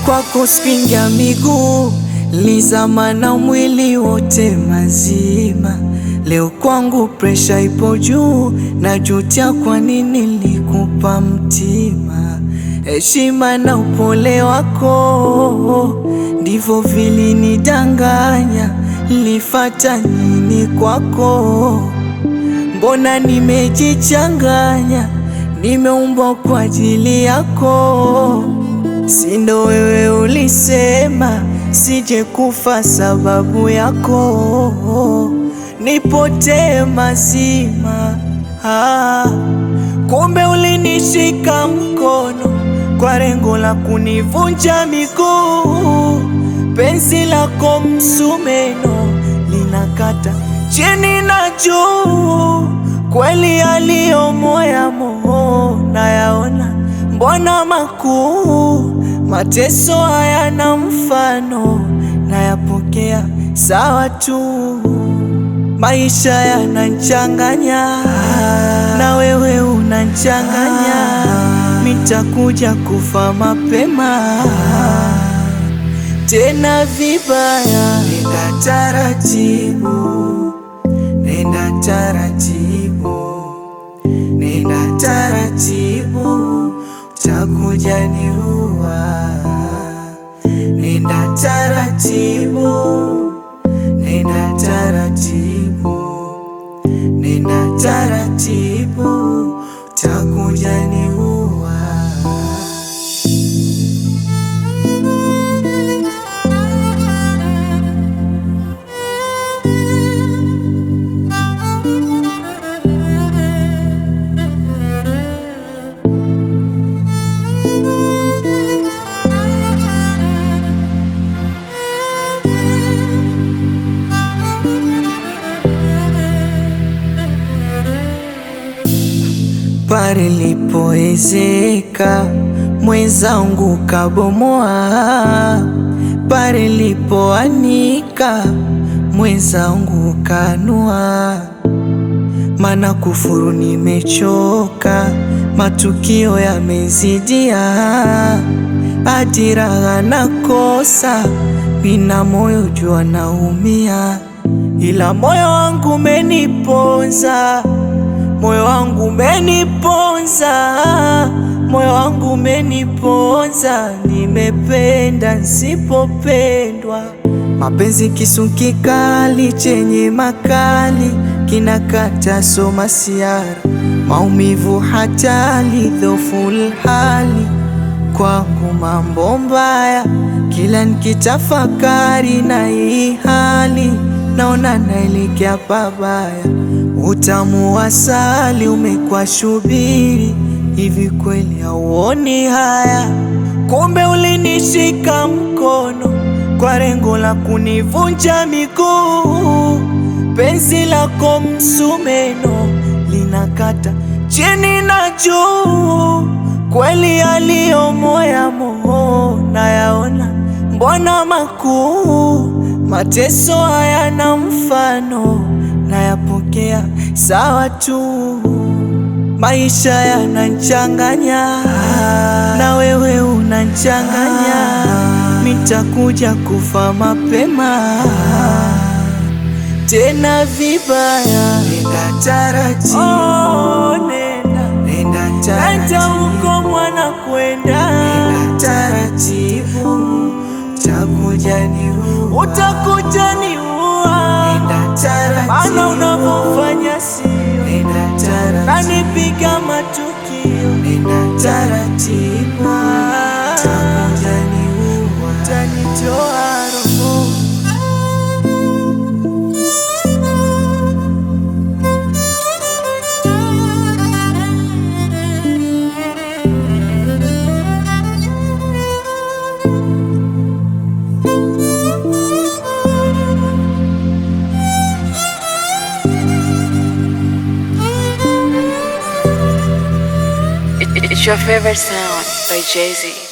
kwako spinga miguu, lizama na mwili wote mazima. Leo kwangu presha ipo juu, najutia kwa nini nilikupa mtima. Heshima na upole wako ndivyo vilinidanganya, nilifata nini kwako? Mbona nimejichanganya, nimeumbwa kwa ajili yako. Sindo wewe ulisema sije kufa sababu yako, nipotee mazima. Kumbe ulinishika mkono kwa lengo la kunivunja miguu. Penzi lako msumeno linakata chini na juu, kweli yaliyo moyamo nayaona, mbona makuu. Mateso hayana mfano, nayapokea sawa tu. Maisha yanachanganya, na wewe unachanganya. Nitakuja kufa mapema tena vibaya. Nenda taratibu, nenda taratibu, nenda taratibu, utakuja niua. Nenda taratibu, nenda taratibu, nenda taratibu, utakuja niua. Pale lipoezeka mwenzangu kabomoa, pale lipoanika mwenzangu kanua. Mana kufuru nimechoka, matukio yamezidia, ajira nakosa, nina moyo jua naumia. Ila moyo wangu umeniponza, moyo wangu umeniponza, moyo wangu umeniponza. Nimependa nisipopendwa, mapenzi kisu kikali chenye makali, kinakata soma siara, maumivu hatari, dhoful hali. Kwangu mambo mbaya, kila nikitafakari na hii hali, naona naelekea pabaya. Utamu wa asali umekuwa shubiri, hivi kweli hauoni haya? Kumbe ulinishika mkono kwa lengo la kunivunja miguu. Penzi lako msumeno linakata chini na juu, kweli yaliyo moyamo nayaona, mbona makuu. Mateso hayana mfano, nayapokea sawa tu. Maisha yanachanganya, na wewe unachanganya. Nitakuja kufa mapema tena vibaya. Nenda taratibu, nenda taratibu, huko mwana kwenda. Nenda taratibu, utakuja niua, utakuja niua. Nenda taratibu, maana unavyofanya sio. Nenda taratibu, nanipiga matukio. Nenda taratibu, utakuja niua, utanitoa roho. It's your favorite sound by Jay-Z.